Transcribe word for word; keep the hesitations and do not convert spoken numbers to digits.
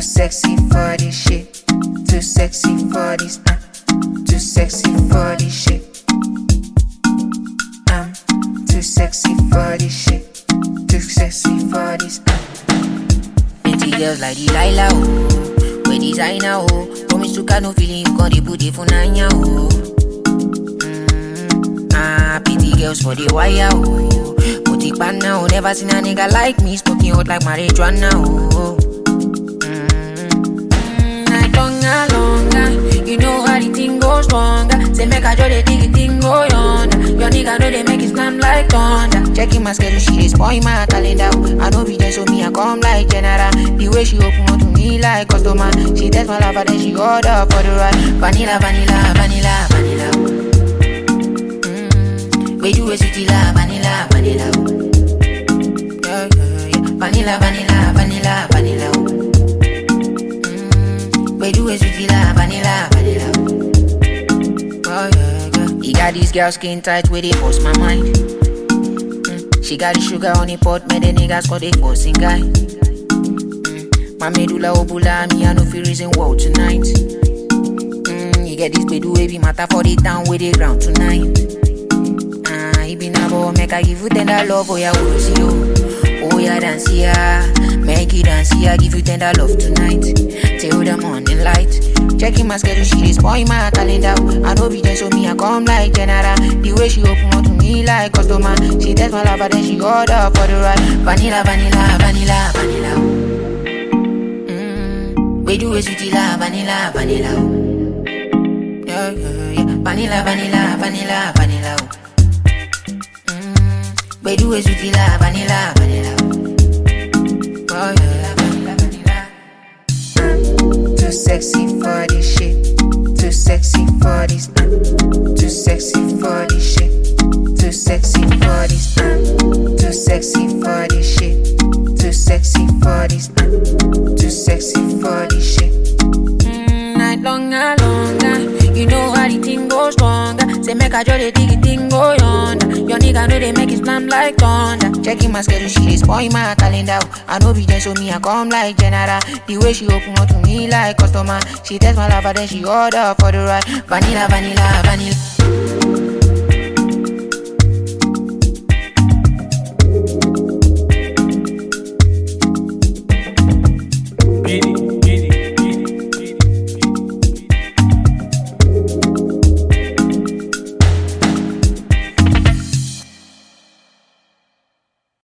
sexy for this shit. Too sexy for this. Uh. Too sexy for this shit. I'm too sexy for this shit. Too sexy for this. Uh. Plenty girls like Delilah, oh. We designer, oh. Promise to got no feeling, you got the booty for nine, oh. Mm, ah, pretty girls for the wire, oh. Booty pan now, never seen a nigga like me, smoking hot like marijuana, oh. Mm, mm, I longer, longer, you know how the thing goes stronger. Say make a joy, they dig it, thing go yonder. Your nigga know they make it slam like thunder. Checking my schedule, she dey spoil my calendar. I don't be there, so me I come like general. The way she open up to me like customer. She test my lover, then she order for the ride. Vanilla, vanilla, vanilla, vanilla. Mm, we do a sweetie la, vanilla, vanilla. Yeah, yeah, yeah. Vanilla, vanilla, vanilla, vanilla. Mm, we do a sweetie la, vanilla, vanilla. Oh yeah, yeah. He got this girl skin tight where they bust my mind. Mm, she got the sugar on the pot, made the niggas call they forcing guy. My medulla obula, me I no feel reason wow tonight. Mm, you get this bedu baby matter for the town with the ground tonight. Ah, he been a boy, make I give you tender love, oh yeah, oh see you. Oh yeah, dance yeah, make it dance yeah, give you tender love tonight. Till the morning light. Checking my schedule, she dey spoil my calendar. I know be there, so me I come like general. The way she open up to me like customer. She test my lover, then she order for the ride. Vanilla, vanilla, vanilla, vanilla. We do a sweetie la, vanilla, vanilla. Yeah, yeah, yeah. Vanilla, vanilla, vanilla, vanilla. Mm, we do a sweetie la, vanilla, vanilla. Oh yeah, vanilla, vanilla. I'm too sexy for this shit. Too sexy for this. I'm too sexy for this shit. Too sexy for this. I'm too sexy for this shit. Too sexy for this. I'm too sexy for this shit. Mm, night longer, longer. You know how the thing goes stronger. Say make a joy, they dig it, thing go yonder. Your nigga know they make it slam like thunder. Checking my schedule, she dey spoil my calendar. I know be there, so me I come like general. The way she open up to me like customer. She test my lover, then she order for the ride. Vanilla, vanilla, vanilla.